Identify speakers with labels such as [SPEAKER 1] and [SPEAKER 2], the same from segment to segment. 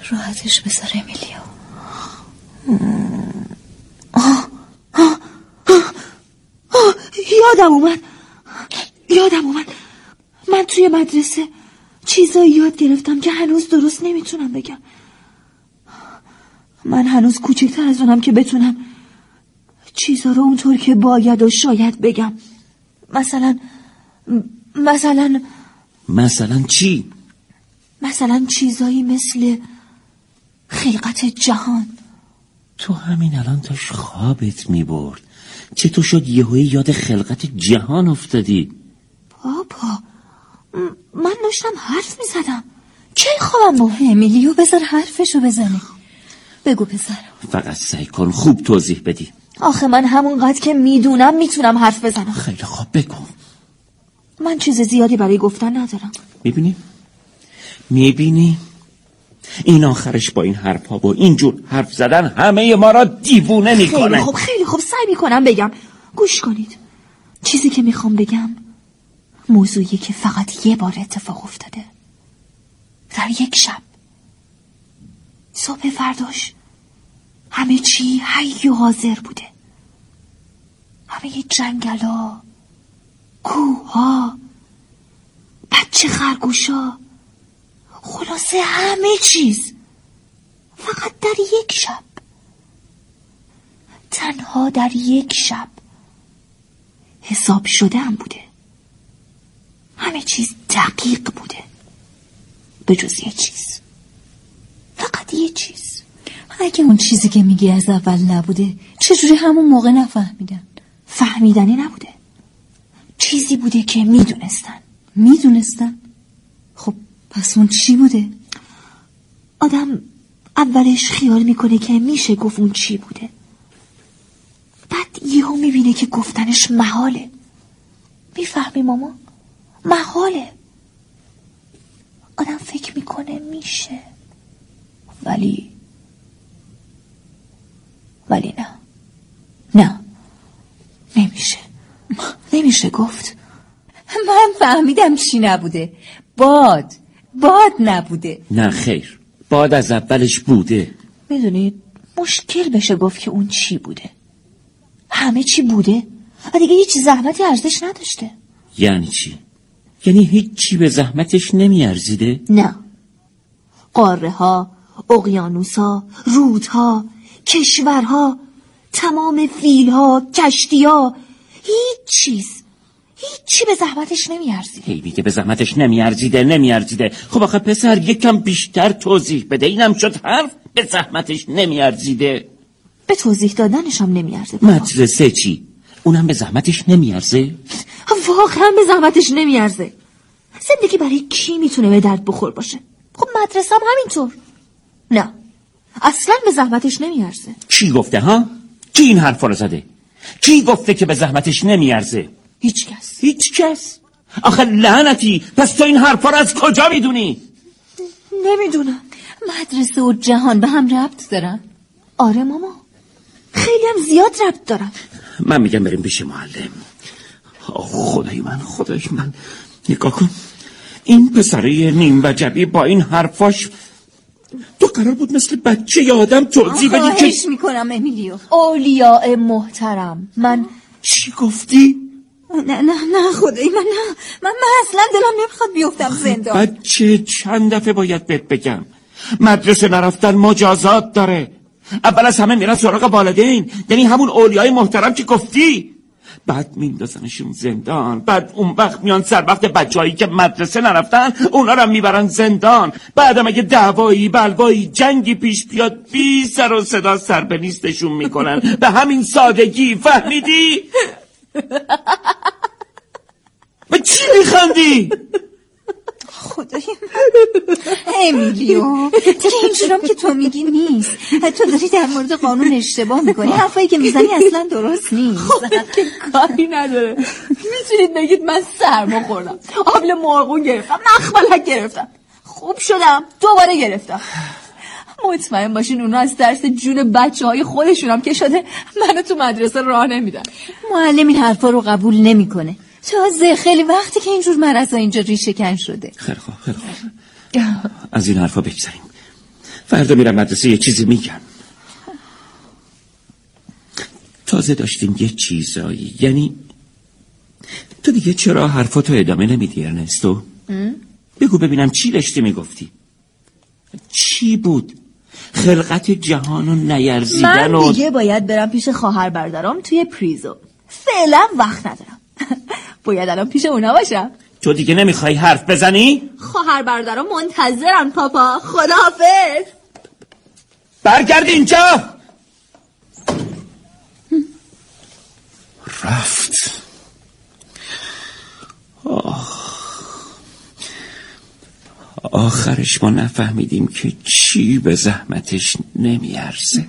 [SPEAKER 1] راحتش بذار امیلیو.
[SPEAKER 2] یادم اومد من توی مدرسه چیزایی یاد گرفتم که هنوز درست نمیتونم بگم. من هنوز کوچکتر از اونم که بتونم چیزا رو اونطور که باید و شاید بگم.
[SPEAKER 3] مثلا چی؟
[SPEAKER 2] مثلا چیزایی مثل خلقت جهان.
[SPEAKER 3] تو همین الان داشت خوابت میبرد، چطور شد یهویی یاد خلقت جهان افتادی؟
[SPEAKER 2] بابا من داشتم حرف میزدم، چه خوابم بود؟
[SPEAKER 1] امیلیو بذار حرفشو بزنه. بگو پسر.
[SPEAKER 3] فقط سعی کن خوب توضیح بدی.
[SPEAKER 2] آخه من همونقدر که میدونم میتونم حرف بزنم.
[SPEAKER 3] خیلی خوب بگو.
[SPEAKER 2] من چیز زیادی برای گفتن ندارم.
[SPEAKER 3] میبینی؟ این آخرش با این حرف ها و اینجور حرف زدن همه ما را دیوونه میکنه.
[SPEAKER 2] خیلی خوب سعی میکنم بگم. گوش کنید. چیزی که میخوام بگم موضوعی که فقط یه بار اتفاق افتاده، در یک شب. صبح فرداش همه چی حی و حاضر بوده. همه جنگلا، کوها، بچه خرگوشا، خلاصه همه چیز فقط در یک شب، تنها در یک شب حساب شده هم بوده. همه چیز دقیق بوده به جز یه چیز، فقط یه چیز.
[SPEAKER 1] اگه اون چیزی که میگی از اول نبوده چجوری همون موقع نفهمیدن؟
[SPEAKER 2] فهمیدنی نبوده، چیزی بوده که میدونستن.
[SPEAKER 1] خب پس اون چی بوده؟
[SPEAKER 2] آدم اولش خیال میکنه که میشه گفت اون چی بوده، بعد یهو میبینه که گفتنش محاله. میفهمی ماما؟ محاله. آدم فکر میکنه میشه، ولی نه نمیشه گفت.
[SPEAKER 1] من فهمیدم چی نبوده. باد نبوده.
[SPEAKER 3] نه خیر، باد از اولش بوده.
[SPEAKER 2] میدونید مشکل بشه گفت که اون چی بوده. همه چی بوده و دیگه هیچ زحمتی ارزش نداشته.
[SPEAKER 3] یعنی چی؟ یعنی هیچ چی به زحمتش نمیارزیده؟
[SPEAKER 2] نه. قاره ها، اقیانوس ها، رودها، کشورها، تمام فیل ها، کشتی ها، هیچ چی به زحمتش نمیارزیده.
[SPEAKER 3] هی میگه به زحمتش نمیارزیده. خب آخه پسر یکم بیشتر توضیح بده. اینم شد حرف؟ به زحمتش نمیارزیده.
[SPEAKER 2] به توضیح دادنش هم نمیارزه.
[SPEAKER 3] مدرسه چی؟ اونم به زحمتش نمیارزه؟
[SPEAKER 2] واقعا به زحمتش نمیارزه. زندگی برای کی میتونه به درد بخور باشه؟ خب مدرسه هم همینطور. نه اصلا به زحمتش نمیارزه.
[SPEAKER 3] کی گفته ها؟ کی این حرفا رو زده؟ کی گفته که به زحمتش نمیارزه؟ هیچ کس. آخه لعنتی، پس تو این حرفا رو از کجا میدونی؟
[SPEAKER 2] نمیدونم.
[SPEAKER 1] مدرسه و جهان به هم ربط دارن؟
[SPEAKER 2] آره ماما، خیلی هم زیاد ربط دارن.
[SPEAKER 3] من میگم بریم پیش معلم. خدای من نگاه کن، این پسره نیم وجبی با این حرفاش تو قرار بود مثل بچه ی آدم توضیح بدی که
[SPEAKER 1] خواهش میکنم امیلیو.
[SPEAKER 2] اولیاء محترم، من
[SPEAKER 3] چی گفتی؟
[SPEAKER 1] نه خدای من اصلا دلم نمیخواد بیفتم زندان.
[SPEAKER 3] بچه چند دفعه باید بهت بگم مدرسه نرفتن مجازات داره. اول از همه میرن سراغ والدین، یعنی همون اولیای محترم که گفتی، بعد میندازنشون زندان، بعد اون وقت میان سر وقت بچه‌هایی که مدرسه نرفتن اونا رو میبرن زندان. بعدم اگه دعوایی بلوایی جنگی پیش بیاد بی سر و صدا سر به نیستشون میکنن. به همین سادگی. فهمیدی؟ به چی میخندی؟
[SPEAKER 1] خدای من امیلیو، دیگه اینجورم که تو میگی نیست. تو داری در مورد قانون اشتباه میکنی. حرفایی که میزنی اصلا درست نیست.
[SPEAKER 2] خب که کاری نداره. میتونید بگید من سرما خوردم، آبل مرغون گرفتم، مخملک گرفتم، خوب شدم، دوباره گرفتم. مطمئن باشین اونا از درس جون بچه‌های خودشونم که شده منو تو مدرسه راه نمیدن.
[SPEAKER 1] معلم این حرفا رو قبول نمیکنه. تازه خیلی وقتی که اینجور مرضا اینجا ریشه کن شده.
[SPEAKER 3] خیلی خوب. از این حرفا بگذاریم. فردا میرم مدرسه یه چیزی میگم. تازه داشتیم یه چیزایی، یعنی تو دیگه چرا حرفاتو ادامه نمیدی ارنستو؟ بگو ببینم چی داشتی میگفتی؟ چی بود؟ خلقت جهان و نیرزیدن
[SPEAKER 2] من دیگه باید برم پیش خواهر برادرام توی پریزو. فعلا وقت ندارم. باید الان پیش اونا باشم.
[SPEAKER 3] تو دیگه نمیخوای حرف بزنی؟
[SPEAKER 2] خواهر برادرام منتظرن پاپا. خداحافظ.
[SPEAKER 3] برگرد اینجا. رفت. آخرش ما نفهمیدیم که چی به زحمتش نمیارزه.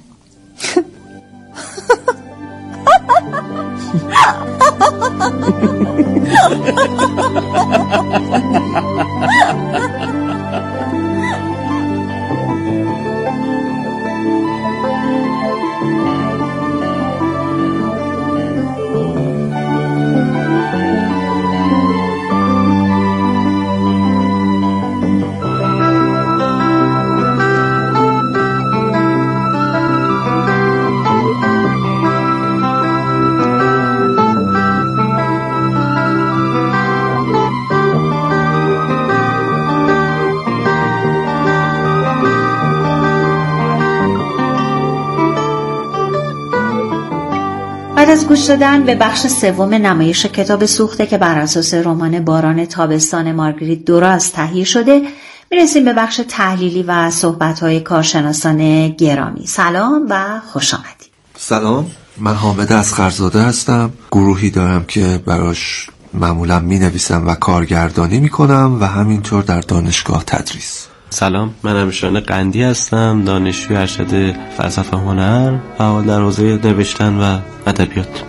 [SPEAKER 4] بعد از گوش دادن به بخش سوم نمایش کتاب سوخته که بر اساس رمان باران تابستان مارگریت دوراس تهیه شده، میرسیم به بخش تحلیلی و صحبت‌های کارشناسان گرامی. سلام و خوش آمدید.
[SPEAKER 5] سلام، من حامد اصغرزاده هستم. گروهی دارم که براش معمولا می‌نویسم و کارگردانی می‌کنم و همینطور در دانشگاه تدریس.
[SPEAKER 6] سلام، من امیرشان قندی هستم، دانشجوی ارشد فلسفه هنر، فعال در حوزه نوشتن و ادبیات.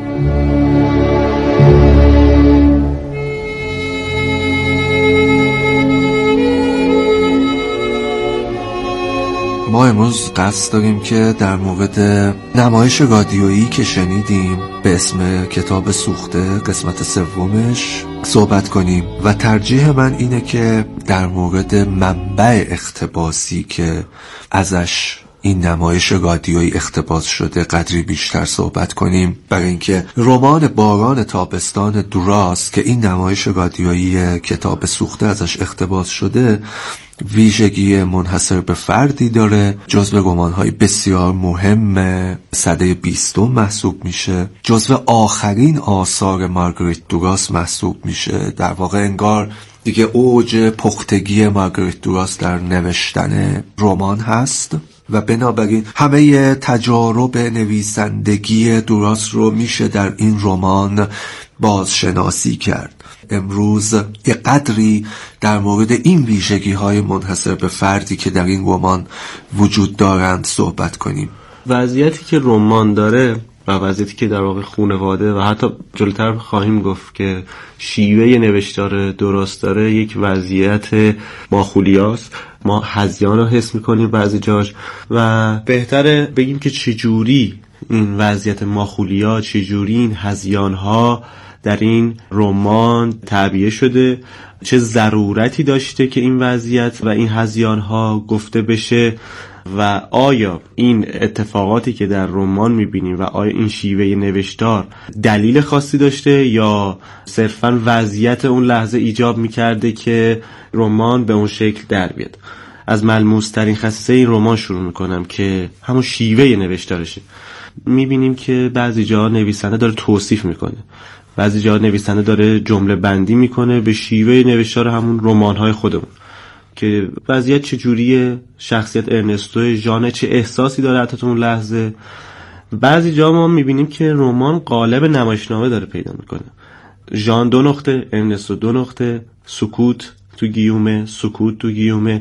[SPEAKER 5] ما امروز قصد داریم که در مورد نمایش رادیویی که شنیدیم به اسم کتاب سوخته قسمت سومش صحبت کنیم و ترجیح من اینه که در مورد منبع اقتباسی که ازش این نمایش رادیویی اقتباس شده قدری بیشتر صحبت کنیم، برای اینکه رمان باران تابستان دوراس که این نمایش رادیویی کتاب سوخته ازش اقتباس شده ویژگی منحصر به فردی داره، جزو رمان‌های بسیار مهم سده 20 محسوب میشه، جزو آخرین آثار مارگریت دوراس محسوب میشه. در واقع انگار دیگه اوج پختگی مارگریت دوراس در نوشتن رمان هست و بنابراین همه تجارب نویسندگی دوراس رو میشه در این رمان بازشناسی کرد. امروز یه قدری در مورد این ویژگی‌های منحصر به فردی که در این رمان وجود دارند صحبت کنیم.
[SPEAKER 6] وضعیتی که رمان داره و وضعیتی که در واقع خانواده و حتی جلوتر خواهیم گفت که شیوه نوشتار درست داره یک وضعیت ماخولیاست. ما هذیان رو حس میکنیم بعضی جاش و بهتره بگیم که چجوری این وضعیت ماخولیا، چجوری این هذیان ها در این رمان تعبیه شده، چه ضرورتی داشته که این وضعیت و این هذیان ها گفته بشه و آیا این اتفاقاتی که در رمان میبینیم و آیا این شیوه نوشتار دلیل خاصی داشته یا صرفاً وضعیت اون لحظه ایجاب میکرده که رمان به اون شکل در بیاد. از ملموس‌ترین خصیصه این رمان شروع میکنم که همون شیوه نوشتارشه. میبینیم که بعضی جا نویسنده داره توصیف میکنه، بعضی جا نویسنده داره جمله بندی میکنه به شیوه نوشتار همون رمان‌های خودمون که وضعیت چجوریه، شخصیت ارنستو ژان چه احساسی داره حتی تو اون لحظه. بعضی جا ما میبینیم که رمان قالب نمایشنامه داره پیدا میکنه. ژان 2 نقطه، ارنستو 2 نقطه، سکوت تو گیومه، سکوت تو گیومه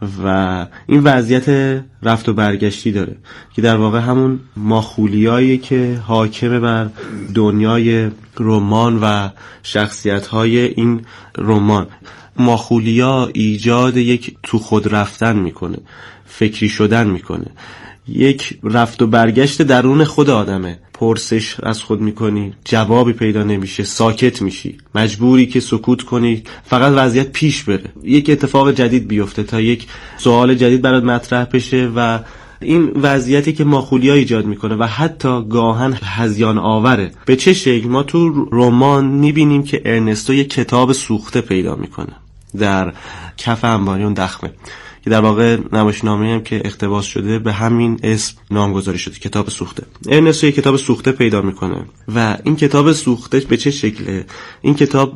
[SPEAKER 6] و این وضعیت رفت و برگشتی داره که در واقع همون ماخولیایی که حاکم بر دنیای رمان و شخصیت‌های این رمان. ماخولیا ایجاد یک تو خود رفتن میکنه، فکری شدن میکنه. یک رفت و برگشت درون خود آدمه. پرسش از خود میکنی، جوابی پیدا نمیشه، ساکت میشی، مجبوری که سکوت کنی، فقط وضعیت پیش بره، یک اتفاق جدید بیفته تا یک سوال جدید برات مطرح بشه و این وضعیتی که ماخولیا ایجاد میکنه و حتی گاهن هذیان آوره. به چه شکل؟ ما تو رمان میبینیم که ارنستو یک کتاب سوخته پیدا میکنه در کف انباری اون دخمه که در واقع نمایشنامه‌ای هم که اقتباس شده به همین اسم نامگذاری شده، کتاب سوخته. ارنستو یک کتاب سوخته پیدا میکنه و این کتاب سوخته به چه شکله؟ این کتاب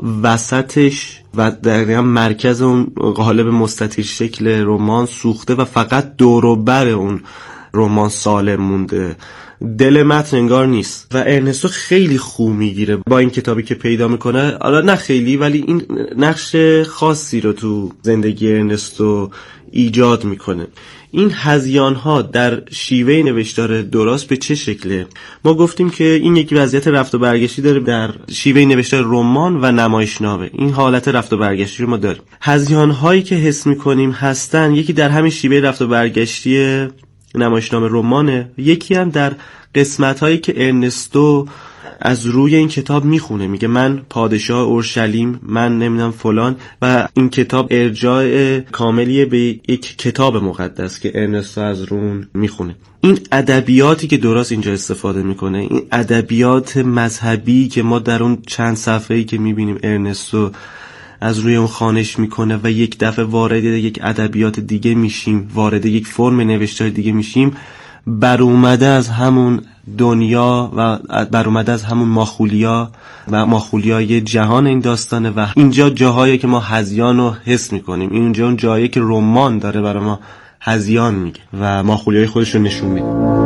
[SPEAKER 6] وسطش و در مرکز اون قالب مستطیل شکل رمان سوخته و فقط دور و بر اون رمان سالم مونده، دل متن انگار نیست. و ارنستو خیلی خوب میگیره با این کتابی که پیدا میکنه، حالا نه خیلی ولی این نقش خاصی رو تو زندگی ارنستو ایجاد میکنه. این هذیان ها در شیوه نوشتار دراست به چه شکله؟ ما گفتیم که این یک وضعیت رفت و برگشتی داره در شیوه نوشتار رمان و نمایشنامه. این حالت رفت و برگشتی رو ما داریم. هذیان هایی که حس میکنیم هستن، یکی در همین شیوه رفت و برگشتی نمایشنامه رمانه، یکی هم در قسمت هایی که ارنستو از روی این کتاب میخونه، میگه من پادشاه اورشلیم، من نمیدونم فلان، و این کتاب ارجاع کاملیه به یک کتاب مقدس که ارنستو از رون میخونه. این ادبیاتی که درست اینجا استفاده میکنه، این ادبیات مذهبی که ما در اون چند صفحه‌ای که میبینیم ارنستو از روی اون خوانش میکنه و یک دفعه وارد یک ادبیات دیگه میشیم، وارد یک فرم نوشتار دیگه میشیم، بر اومده از همون دنیا و بر اومده از همون ماخولیا و ماخولیای جهان این داستانه و اینجا جاهایی که ما هذیان رو حس میکنیم، اینجا اون جایی که رمان داره برای ما هذیان میگه و ماخولیای خودش رو نشون میده.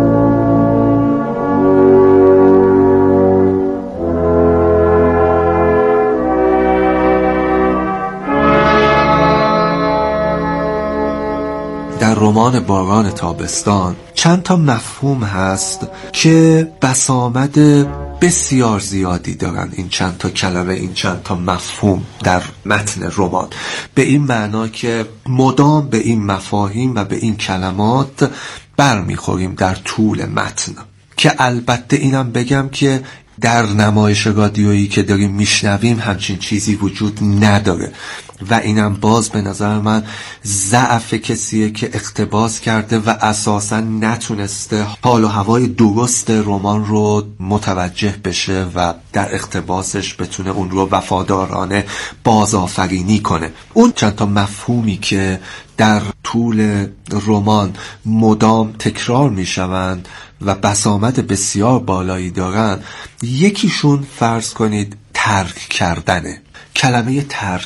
[SPEAKER 5] در رمان باران تابستان چند تا مفهوم هست که بسامد بسیار زیادی دارن، این چند تا کلمه، این چند تا مفهوم در متن رمان، به این معنا که مدام به این مفاهیم و به این کلمات برمیخوریم در طول متن. که البته اینم بگم که در نمایش رادیویی که داریم میشنویم همچین چیزی وجود نداره و اینم باز به نظر من ضعف کسیه که اقتباس کرده و اساسا نتونسته حال و هوای درست رمان رو متوجه بشه و در اقتباسش بتونه اون رو وفادارانه بازآفرینی کنه. اون چند تا مفهومی که در طول رمان مدام تکرار میشوند و بسامد بسیار بالایی دارن، یکیشون فرض کنید ترک کردنه. کلمه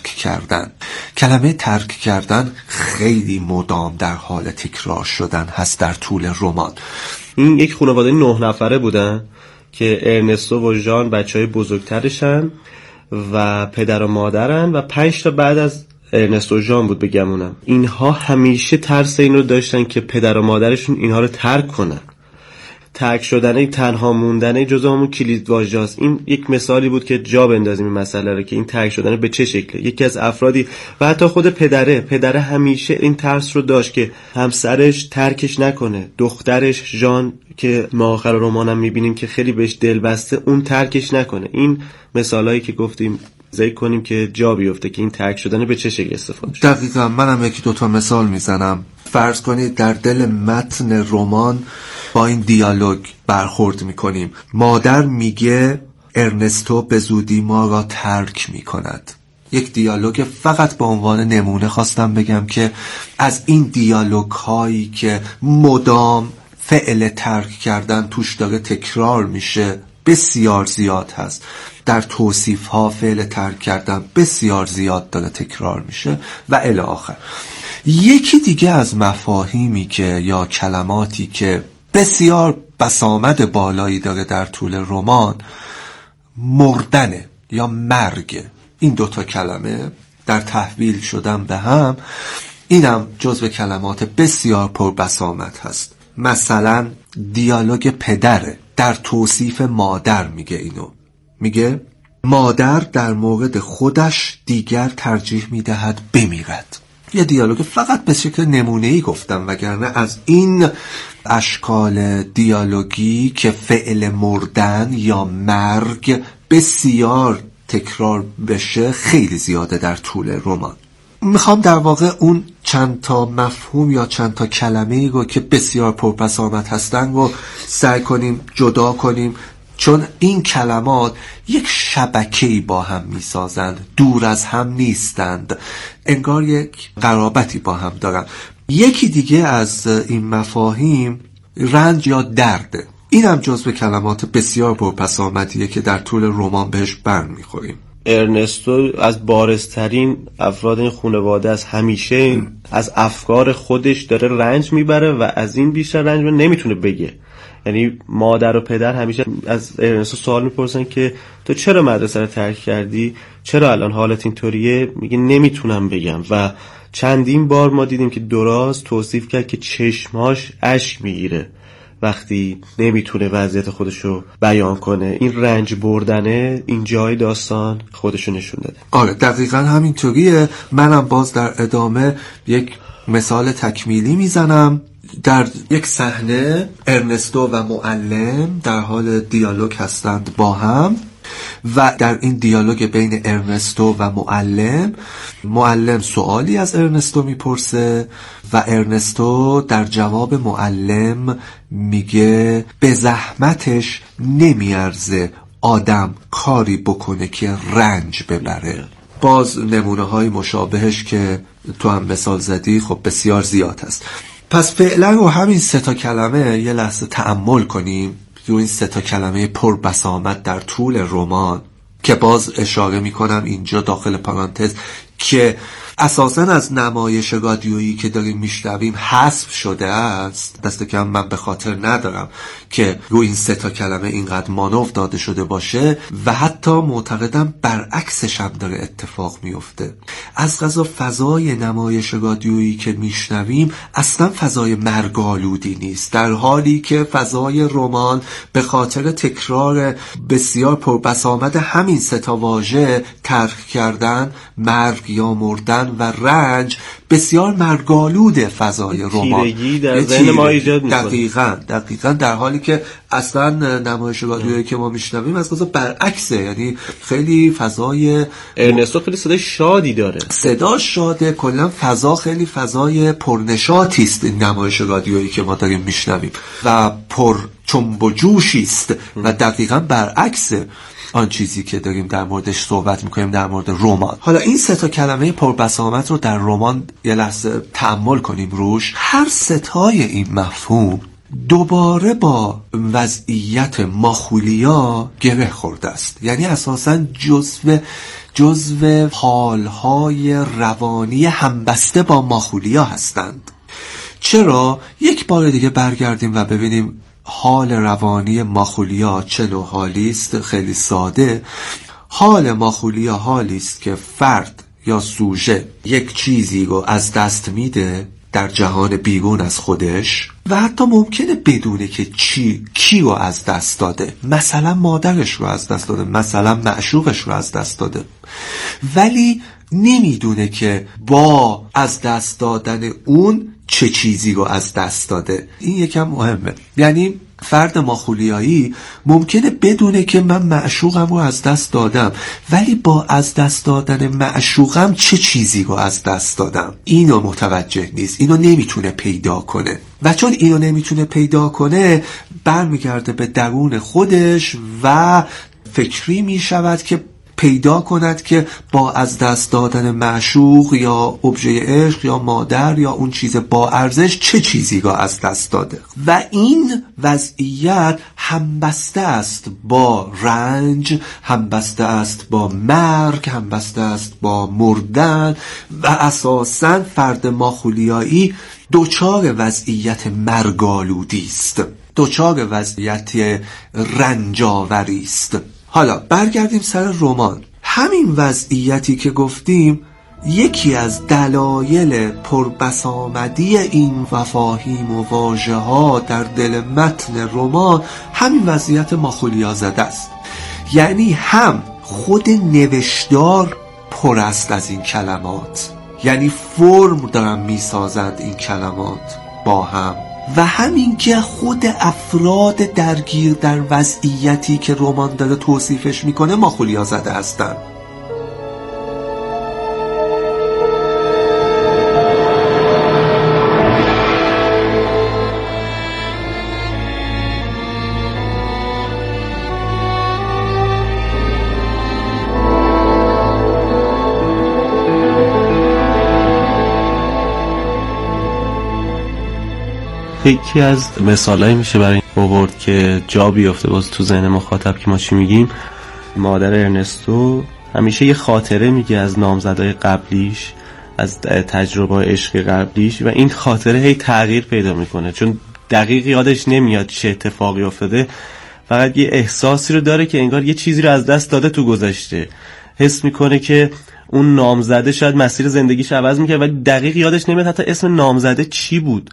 [SPEAKER 5] ترک کردن خیلی مدام در حال تکرار شدن هست در طول رمان.
[SPEAKER 6] این یک خانواده 9 نفره بودن که ارنستو و ژان بچهای بزرگترشن و پدر و مادرن و 5 تا بعد از ارنستو و ژان بود بگمونم. اینها همیشه ترس این رو داشتن که پدر و مادرشون اینها رو ترک کنن. ترک شدن، تنها موندن جزو همون کلید واژه‌است. این یک مثالی بود که جا بندازیم این مسئله رو که این ترک شدن به چه شکله. یکی از افرادی و حتی خود پدره همیشه این ترس رو داشت که همسرش ترکش نکنه، دخترش ژان که ما آخر رمانم میبینیم که خیلی بهش دل بسته، اون ترکش نکنه. این مثالایی که گفتیم ذکر کنیم که جا بیفته که این ترک شدن به چه شکل استفاده شده.
[SPEAKER 5] دقیقاً منم یکی دوتا مثال میزنم. فرض کنید در دل متن رمان با این دیالوگ برخورد میکنیم. مادر میگه ارنستو به زودی ما را ترک میکند. یک دیالوگ فقط به عنوان نمونه خواستم بگم که از این دیالوگ هایی که مدام فعل ترک کردن توش داره تکرار میشه بسیار زیاد هست. در توصیف ها فعل ترک کردن بسیار زیاد داره تکرار میشه و الی آخر. یکی دیگه از مفاهیمی که یا کلماتی که بسیار بسامد بالایی داره در طول رمان، مردنه یا مرگ. این دوتا کلمه در تحویل شدن به هم، اینم جزو کلمات بسیار پر بسامد هست. مثلا دیالوگ پدره در توصیف مادر میگه اینو، میگه مادر در مورد خودش دیگر ترجیح میدهد بمیرد. یه دیالوگ فقط به شکل نمونه‌ای گفتم، وگرنه از این اشکال دیالوگی که فعل مردن یا مرگ بسیار تکرار بشه خیلی زیاده در طول رمان. میخوام در واقع اون چند تا مفهوم یا چند تا کلمه‌ای رو که بسیار پربسامد هستن رو سعی کنیم جدا کنیم، چون این کلمات یک شبکه‌ای با هم میسازند، دور از هم نیستند، انگار یک قرابتی با هم دارن. یکی دیگه از این مفاهیم رنج یا درده. این هم جزو کلمات بسیار پربسامدیه که در طول رمان بهش برمیخوریم.
[SPEAKER 6] ارنستو از بارزترین افراد این خانواده از همیشه از افکار خودش داره رنج میبره و از این بیشتر رنج نمیتونه بگه. یعنی مادر و پدر همیشه از ارنستو سوال میپرسن که تو چرا مدرسه رو ترک کردی؟ چرا الان حالت اینطوریه؟ میگه نمیتونم بگم. و چندین بار ما دیدیم که دراز توصیف کرد که چشماش اشک میگیره وقتی نمیتونه وضعیت خودشو بیان کنه. این رنج بردنه این جای داستان خودشو نشون داده.
[SPEAKER 5] آره دقیقا همینطوریه. منم باز در ادامه یک مثال تکمیلی میزنم. در یک صحنه ارنستو و معلم در حال دیالوگ هستند با هم و در این دیالوگ بین ارنستو و معلم سوالی از ارنستو میپرسه و ارنستو در جواب معلم میگه به زحمتش نمیارزه آدم کاری بکنه که رنج ببره. باز نمونه های مشابهش که تو هم مثال زدی خب بسیار زیاد هست. پس فعلا رو همین 3 کلمه یه لحظه تأمل کنیم، رو این 3 کلمه پربسامد در طول رمان که باز اشاره میکنم اینجا داخل پرانتز که اساساً از نمایش رادیویی که داریم میشنویم حذف شده است. دست کم من به خاطر ندارم که رو این 3 کلمه اینقدر مانور داده شده باشه و حتی معتقدم برعکسش هم داره اتفاق میفته. از قضا فضای نمایش رادیویی که میشنویم اصلا فضای مرگ‌آلودی نیست، در حالی که فضای رمان به خاطر تکرار بسیار پربسامد همین 3 واژه ترک کردن، مرگ یا مردن و رنج، بسیار مرگالود فضای رمان
[SPEAKER 6] تیرگی در ذهن ما ایجاد می‌کنه.
[SPEAKER 5] دقیقاً در حالی که اصلا نمایش رادیویی که ما میشنویم از قضا برعکسه. یعنی خیلی فضای
[SPEAKER 6] ارنستو خیلی صدای شادی داره،
[SPEAKER 5] صدا شاده، کلا فضا خیلی فضای پرنشاطی است این نمایش رادیویی که ما داریم میشنویم و پر چنب و جوشی است و دقیقاً برعکس آن چیزی که داریم در موردش صحبت میکنیم در مورد رمان. حالا این 3 کلمه پربسامد رو در رمان یه لحظه تأمل کنیم روش. هر 3 این مفهوم دوباره با وضعیت ماخولیا گره خورده است. یعنی اساساً جزو حالهای روانی همبسته با ماخولیا هستند. چرا؟ یک بار دیگه برگردیم و ببینیم حال روانی ماخولیا چه نوع حالی است. خیلی ساده، حال ماخولیا حالی است که فرد یا سوژه یک چیزی رو از دست میده در جهان بیرون از خودش و حتی ممکنه بدونه که کی رو از دست داده. مثلا مادرش رو از دست داده، مثلا معشوقش رو از دست داده، ولی نمیدونه که با از دست دادن اون چه چیزی رو از دست داده. این یکم مهمه. یعنی فرد ماخولیایی ممکنه بدونه که من معشوقم رو از دست دادم، ولی با از دست دادن معشوقم چه چیزی رو از دست دادم اینو متوجه نیست، اینو نمیتونه پیدا کنه و چون اینو نمیتونه پیدا کنه برمیگرده به درون خودش و فکری میشود که پیدا کند که با از دست دادن معشوق یا ابژه عشق یا مادر یا اون چیز با ارزش چه چیزی را از دست داده. و این وضعیت همبسته است با رنج، همبسته است با مرگ، همبسته است با مردن و اساساً فرد ماخولیایی دوچار وضعیت مرگالودی است، دوچار وضعیت رنجاوری است. حالا برگردیم سر رمان. همین وضعیتی که گفتیم یکی از دلایل پربسامدی این مفاهیم و واژه ها در دل متن رمان همین وضعیت ماخولیا زده است. یعنی هم خود نوشتار پر است از این کلمات، یعنی فرم دارن میسازند این کلمات با هم، و همین که خود افراد درگیر در وضعیتی که رمان داره توصیفش میکنه ماخولیا زده هستن.
[SPEAKER 6] یکی از مثالایی میشه برای این آورد که جا بیفته باز تو ذهن مخاطب که ما چی میگیم. مادر ارنستو همیشه یه خاطره میگه از نامزدای قبلیش، از تجربه عشق قبلیش، و این خاطره هی تغییر پیدا میکنه چون دقیق یادش نمیاد چه اتفاقی افتاده، فقط یه احساسی رو داره که انگار یه چیزی رو از دست داده تو گذشته. حس میکنه که اون نامزده شاید مسیر زندگیش عوض میکنه ولی دقیق یادش نمیاد حتی اسم نامزده چی بود.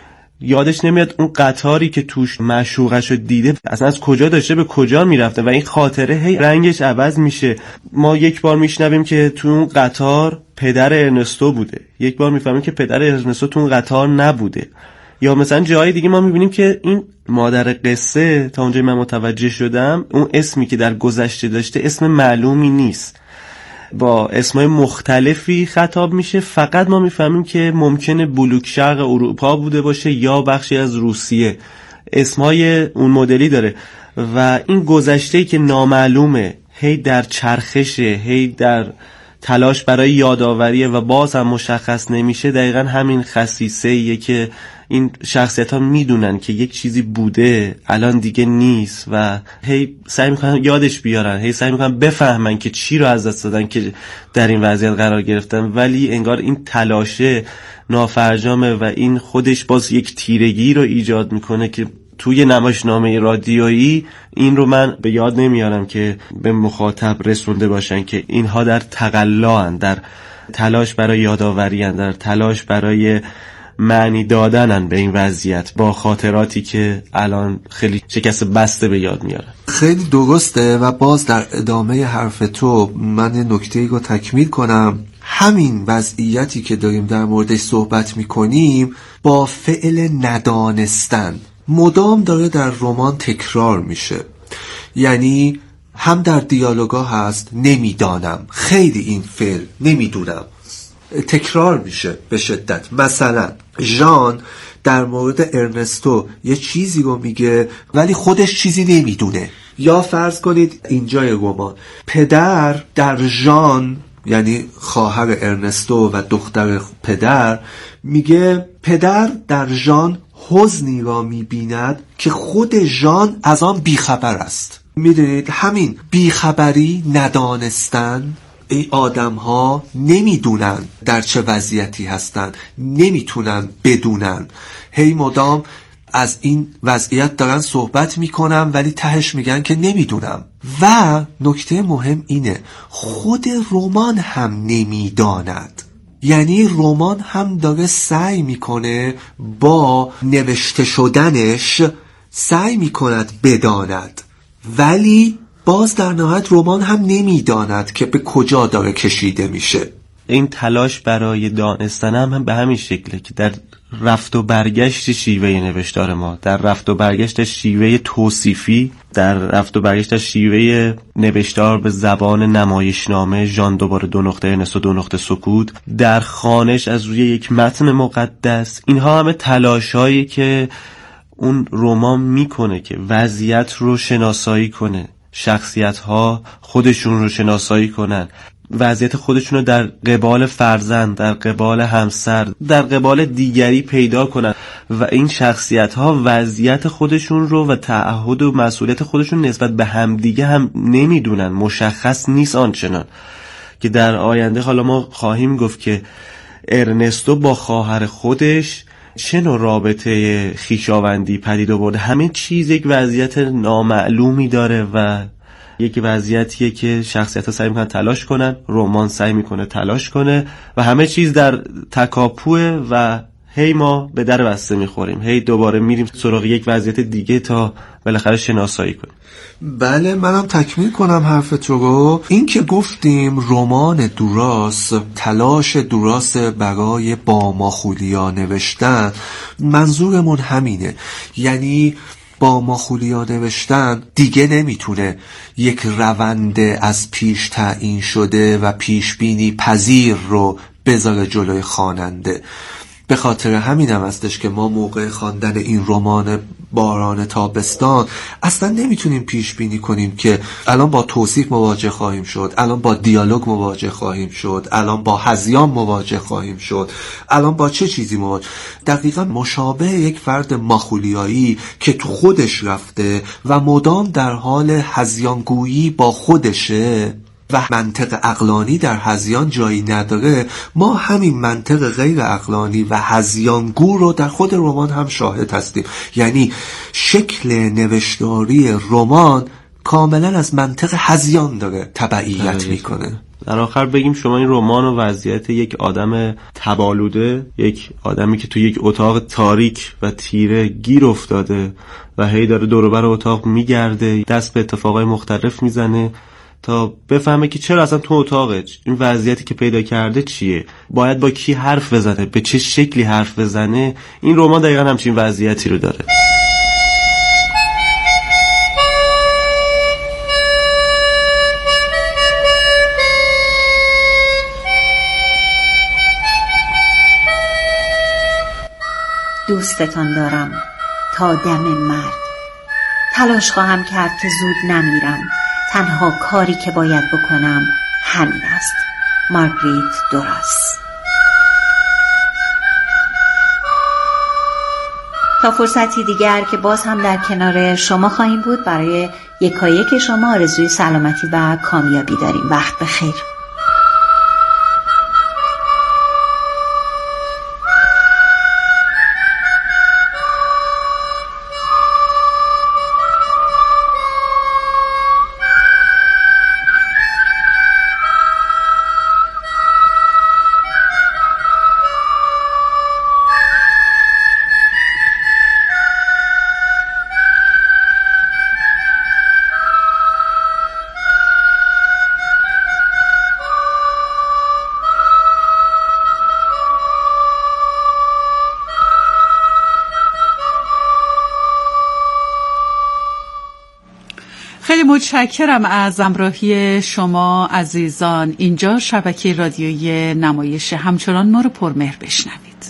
[SPEAKER 6] یادش نمیاد اون قطاری که توش معشوقش رو دیده اصلا از کجا داشته به کجا میرفته، و این خاطره هی رنگش عوض میشه. ما یک بار میشنویم که تو اون قطار پدر ارنستو بوده، یک بار میفهمیم که پدر ارنستو تو اون قطار نبوده، یا مثلا جای دیگه ما میبینیم که این مادر قصه تا اونجایی من متوجه شدم اون اسمی که در گذشته داشته اسم معلومی نیست، با اسمای مختلفی خطاب میشه. فقط ما میفهمیم که ممکنه بلوک شرق اروپا بوده باشه یا بخشی از روسیه، اسمای اون مدلی داره. و این گذشته‌ای که نامعلومه، هی در چرخشه، هی در تلاش برای یادآوریه و باز هم مشخص نمیشه، دقیقا همین خصیصه‌ایه که این شخصیت ها میدونن که یک چیزی بوده الان دیگه نیست و هی سعی میکنن یادش بیارن، هی سعی میکنن بفهمن که چی رو از دست دادن که در این وضعیت قرار گرفتن، ولی انگار این تلاشه نافرجامه و این خودش باز یک تیرگی رو ایجاد میکنه که توی نمایشنامه رادیویی این رو من به یاد نمیارم که به مخاطب رسونده باشن که اینها در تقلاً، در تلاش برای یادآوری‌اند، در تلاش برای معنی دادنن به این وضعیت با خاطراتی که الان خیلی شکست بسته به یاد میارن.
[SPEAKER 5] خیلی درسته. و باز در ادامه حرف تو من یه نکته‌ای رو تکمیل کنم. همین وضعیتی که داریم در موردش صحبت میکنیم با فعل ندانستن مدام داره در رمان تکرار میشه. یعنی هم در دیالوگا هست نمیدانم، خیلی این فعل نمیدونم تکرار میشه به شدت. مثلا ژان در مورد ارنستو یه چیزی رو میگه ولی خودش چیزی نمیدونه. یا فرض کنید اینجای رمان پدر در ژان، یعنی خواهر ارنستو و دختر پدر، میگه پدر در ژان حزنی را میبیند که خود ژان از آن بیخبر است. میدونید همین بیخبری، ندانستن، این آدم ها نمیدونن در چه وضعیتی هستن، نمیتونن بدونن، هی مدام از این وضعیت دارن صحبت میکنن ولی تهش میگن که نمیدونم. و نکته مهم اینه خود رمان هم نمیداند. یعنی رمان هم داره سعی میکنه با نوشته شدنش سعی میکند بداند، ولی باز در نهایت رمان هم نمیداند که به کجا داره کشیده میشه.
[SPEAKER 6] این تلاش برای دانستن هم به همین شکله که در رفت و برگشت شیوه نوشتار ما، در رفت و برگشت شیوه توصیفی، در رفت و برگشت شیوه نوشتار به زبان نمایشنامه، ژان دوباره 2 نقطه ارنستو 2 نقطه سکوت، در خوانش از روی یک متن مقدس، اینها همه تلاشایی که اون رمان میکنه که وضعیت رو شناسایی کنه، شخصیت ها خودشون رو شناسایی کنن، وضعیت خودشون رو در قبال فرزند، در قبال همسر، در قبال دیگری پیدا کنن و این شخصیت ها وضعیت خودشون رو و تعهد و مسئولیت خودشون نسبت به همدیگه هم نمیدونن، مشخص نیست آنچنان که در آینده حالا ما خواهیم گفت که ارنستو با خواهر خودش چه نوع رابطه خویشاوندی پدید آورده. همه چیز یک وضعیت نامعلومی داره و یک وضعیتیه که شخصیت‌ها سعی میکنن تلاش کنن، رمان سعی میکنه تلاش کنه و همه چیز در تکاپوه و هی ما به در بسته میخوریم، هی دوباره میریم سراغ یک وضعیت دیگه تا بالاخره شناسایی کنیم.
[SPEAKER 5] بله، منم تکمیل کنم حرف تو رو. این که گفتیم رمان دوراس، تلاش دوراس برای با ماخولیا نوشتن، منظورمون همینه. یعنی با ماخولیا نوشتن دیگه نمیتونه یک روند از پیش تعیین شده و پیش بینی پذیر رو بذاره جلوی خواننده. به خاطر همینم هستش که ما موقع خواندن این رمان باران تابستان اصلا نمیتونیم پیش بینی کنیم که الان با توصیف مواجه خواهیم شد، الان با دیالوگ مواجه خواهیم شد، الان با هذیان مواجه خواهیم شد، الان با چه چیزی مواجه. دقیقا مشابه یک فرد ماخولیایی که تو خودش رفته و مدام در حال هذیانگویی با خودشه و منطق عقلانی در هذیان جایی نداره، ما همین منطق غیر عقلانی و هذیانگو رو در خود رمان هم شاهد هستیم. یعنی شکل نوشتاری رمان کاملا از منطق هذیان داره تبعیت میکنه.
[SPEAKER 6] در آخر بگیم شما این رمان و وضعیت یک آدم تبالوده، یک آدمی که تو یک اتاق تاریک و تیره گیر افتاده و هی داره دور و بر اتاق میگرده، دست به اتفاقای مختلف میزنه تا بفهمه که چرا اصلا تو اتاقه، این وضعیتی که پیدا کرده چیه، باید با کی حرف بزنه، به چه شکلی حرف بزنه. این رمان دقیقا همچین وضعیتی رو داره.
[SPEAKER 4] دوستتان دارم تا دم مرگ. تلاش خواهم کرد که زود نمیرم. تنها کاری که باید بکنم همین است. مارگریت دوراس. تا فرصتی دیگر که باز هم در کنار شما خواهیم بود، برای یکایک شما آرزوی سلامتی و کامیابی داریم. وقت بخیر.
[SPEAKER 7] خیلی متشکرم از همراهی شما عزیزان. اینجا شبکه رادیویی نمایش، همچنان ما رو پرمهر بشنوید.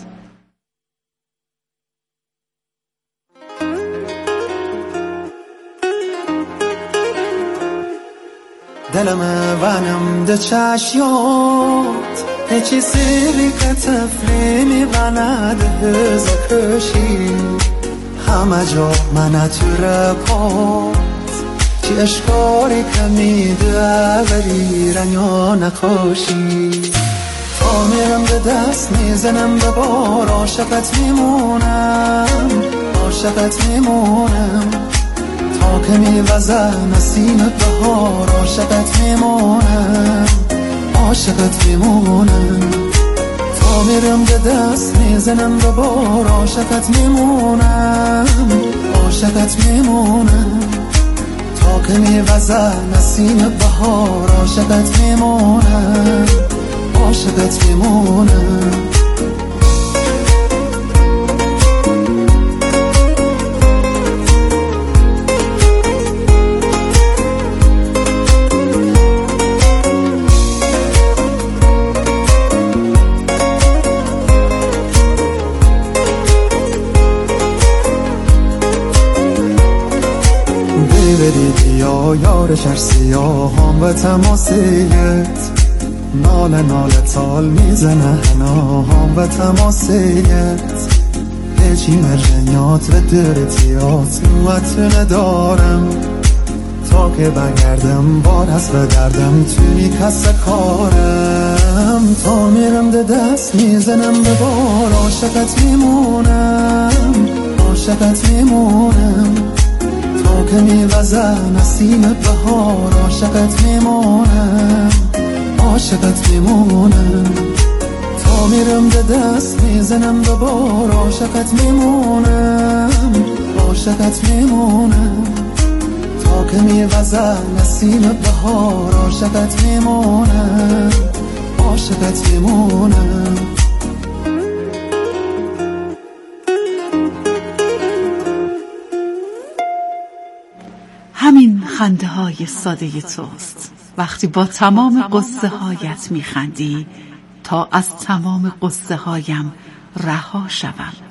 [SPEAKER 8] دلم ونم ده چشیات هیچی سیری که تفلی میبند هزکشی همه جا من تو رپات چی اشکاری که میده ولی رنیا نخوشی تا میرم به دست میزنم به بار عاشقت میمونم عاشقت میمونم تا که میوزه نسیم بهار عاشقت میمونم عاشقت میمونم تا میرم به دست میزنم به بار عاشقت میمونم عاشقت میمونم تا که میوزه نسیم بهار عاشقت میمونم عاشقت میمونم یا یار شهر سیاهام و تماسیت ناله ناله تال میزنه هناهام و تماسیت هیچی مرجنیات و درتیات نوت ندارم تا که بگردم بار هست و دردم توی کس کارم تا میرم ده دست میزنم به بار عاشقت میمونم عاشقت میمونم تا که میوزه نسیم بهار عاشقت میمونم عاشقت میمونم تا تا میرم به دست میزنم دوبار عاشقت میمونم عاشقت میمونم تا که میوزه نسیم بهار عاشقت میمونم عاشقت میمونم
[SPEAKER 7] همین خنده های ساده توست وقتی با تمام قصه هایت میخندی تا از تمام قصه هایم رها شوم.